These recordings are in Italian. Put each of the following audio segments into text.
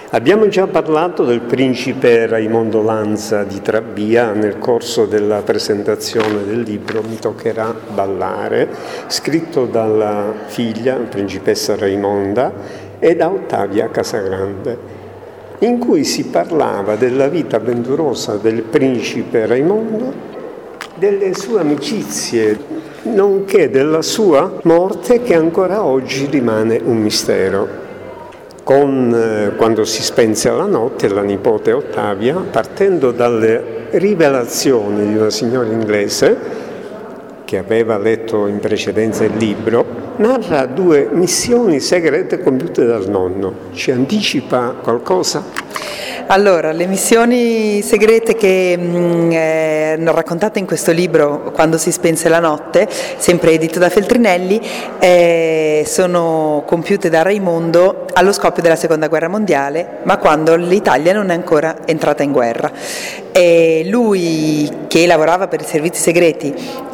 Abbiamo già parlato del principe Raimondo Lanza di Trabia nel corso della presentazione del libro Mi toccherà ballare, scritto dalla figlia, principessa Raimonda, e da Ottavia Casagrande, in cui si parlava della vita avventurosa del principe Raimondo, delle sue amicizie, nonché della sua morte che ancora oggi rimane un mistero. Quando si spense la notte, la nipote Ottavia, partendo dalle rivelazioni di una signora inglese che aveva letto in precedenza il libro, narra 2 missioni segrete compiute dal nonno. Ci anticipa qualcosa? Allora, le missioni segrete che hanno raccontate in questo libro, Quando si spense la notte, sempre edito da Feltrinelli, sono compiute da Raimondo allo scoppio della Seconda Guerra Mondiale, ma quando l'Italia non è ancora entrata in guerra. E lui, che lavorava per i servizi segreti,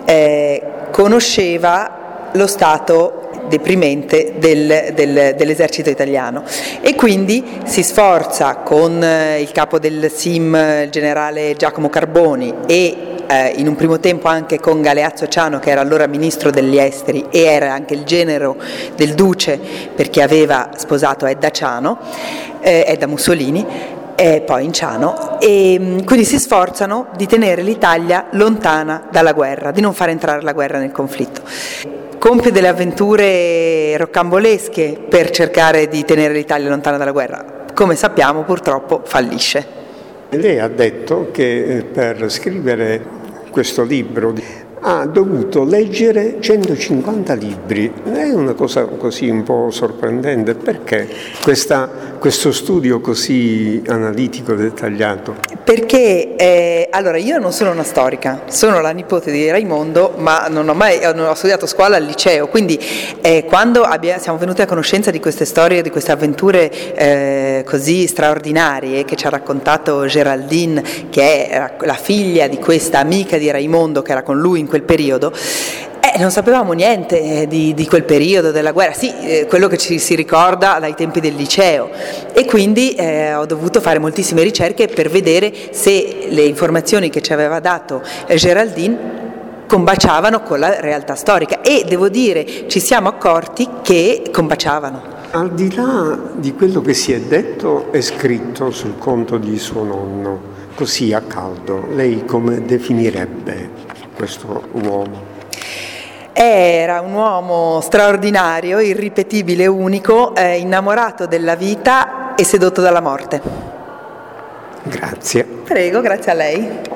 conosceva lo stato deprimente dell'esercito italiano e quindi si sforza con il capo del SIM, il generale Giacomo Carboni, e in un primo tempo anche con Galeazzo Ciano, che era allora ministro degli esteri e era anche il genero del duce perché aveva sposato Edda Mussolini, e poi in Ciano, e quindi si sforzano di tenere l'Italia lontana dalla guerra, di non far entrare la guerra nel conflitto. Compie delle avventure roccambolesche per cercare di tenere l'Italia lontana dalla guerra. Come sappiamo, purtroppo fallisce. Lei ha detto che per scrivere questo libro ha dovuto leggere 150 libri. È una cosa così un po' sorprendente. Perché questo studio così analitico e dettagliato? Perché allora io non sono una storica, sono la nipote di Raimondo, ma non ho studiato a scuola al liceo, quindi quando siamo venuti a conoscenza di queste storie, di queste avventure così straordinarie che ci ha raccontato Geraldine, che è la figlia di questa amica di Raimondo che era con lui in quel periodo, non sapevamo niente di quel periodo della guerra, quello che ci si ricorda dai tempi del liceo, e quindi ho dovuto fare moltissime ricerche per vedere se le informazioni che ci aveva dato Geraldine combaciavano con la realtà storica, e devo dire ci siamo accorti che combaciavano. Al di là di quello che si è detto e scritto sul conto di suo nonno, così a caldo, lei come definirebbe questo uomo? Era un uomo straordinario, irripetibile, unico, innamorato della vita e sedotto dalla morte. Grazie. Prego, grazie a lei.